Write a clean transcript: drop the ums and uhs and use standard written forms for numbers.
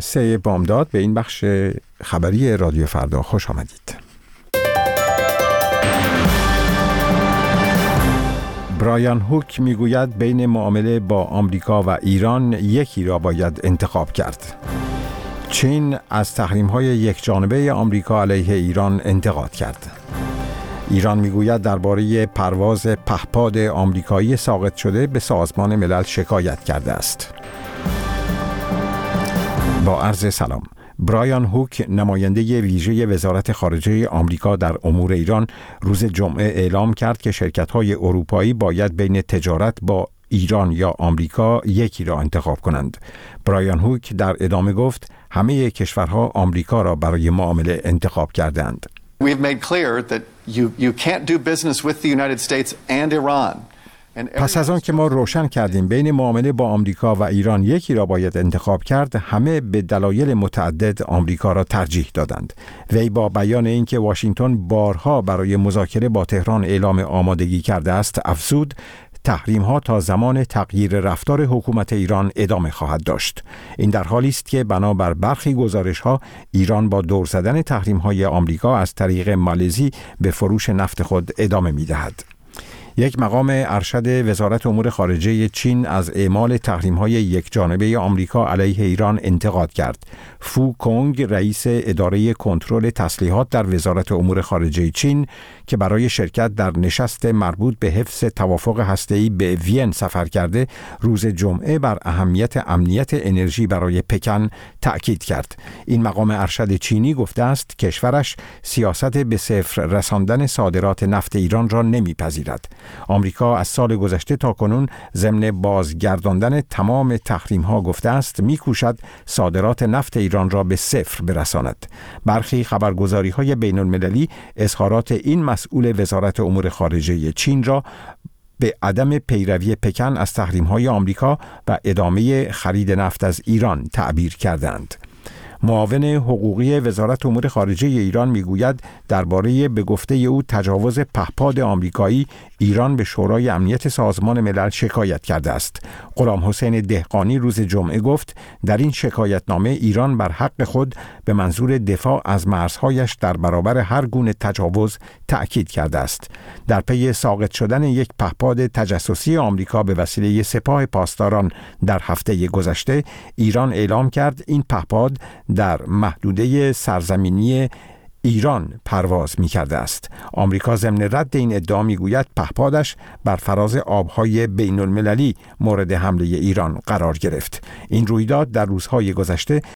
3 بامداد به این بخش خبری رادیو فردا خوش آمدید. برایان هوک میگوید بین معامله با آمریکا و ایران یکی را باید انتخاب کرد. چین از تحریم‌های یکجانبه آمریکا علیه ایران انتقاد کرد. ایران میگوید درباره پرواز پهپاد آمریکایی ساقط شده به سازمان ملل شکایت کرده است. با عرض سلام. برایان هوک نماینده ویژه وزارت خارجه آمریکا در امور ایران روز جمعه اعلام کرد که شرکت‌های اروپایی باید بین تجارت با ایران یا آمریکا یکی را انتخاب کنند. برایان هوک در ادامه گفت همه کشورها آمریکا را برای معامله انتخاب کردند. We've made clear that you can't do business with the United States and Iran. پس از آن که ما روشن کردیم بین معامله با آمریکا و ایران یکی را باید انتخاب کرد، همه به دلایل متعدد آمریکا را ترجیح دادند. وی با بیان اینکه واشنگتن بارها برای مذاکره با تهران اعلام آمادگی کرده است، افزود تحریم‌ها تا زمان تغییر رفتار حکومت ایران ادامه خواهد داشت. این در حالی است که بنابر برخی گزارش‌ها ایران با دور زدن تحریم‌های آمریکا از طریق مالزی به فروش نفت خود ادامه می‌دهد. یک مقام ارشد وزارت امور خارجه چین از اعمال تحریم‌های یکجانبه آمریکا علیه ایران انتقاد کرد. فو کونگ رئیس اداره کنترل تسلیحات در وزارت امور خارجه چین که برای شرکت در نشست مربوط به حفظ توافق هسته‌ای به وین سفر کرده، روز جمعه بر اهمیت امنیت انرژی برای پکن تأکید کرد. این مقام ارشد چینی گفته است کشورش سیاست به صفر رساندن صادرات نفت ایران را نمیپذیرد. آمریکا از سال گذشته تا کنون ضمن بازگرداندن تمام تحریم‌ها گفته است می‌کوشد صادرات نفت ایران را به صفر برساند. برخی خبرگزاری‌های بین‌المللی اظهارات این مسئول وزارت امور خارجه چین را به عدم پیروی پکن از تحریم‌های آمریکا و ادامه خرید نفت از ایران تعبیر کردند. معاون حقوقی وزارت امور خارجه ایران میگوید درباره به گفته او تجاوز پهپاد آمریکایی ایران به شورای امنیت سازمان ملل شکایت کرده است. غلام حسین دهقانی روز جمعه گفت در این شکایتنامه ایران بر حق خود به منظور دفاع از مرزهایش در برابر هر گونه تجاوز تأکید کرده است. در پی ساقط شدن یک پهپاد تجسسی آمریکا به وسیله سپاه پاسداران در هفته گذشته، ایران اعلام کرد این پهپاد در محدوده سرزمینی ایران پرواز می کرده است. آمریکا ضمن رد این ادعا می گوید پهپادش بر فراز آبهای بین المللی مورد حمله ایران قرار گرفت. این رویداد در روزهای گذشته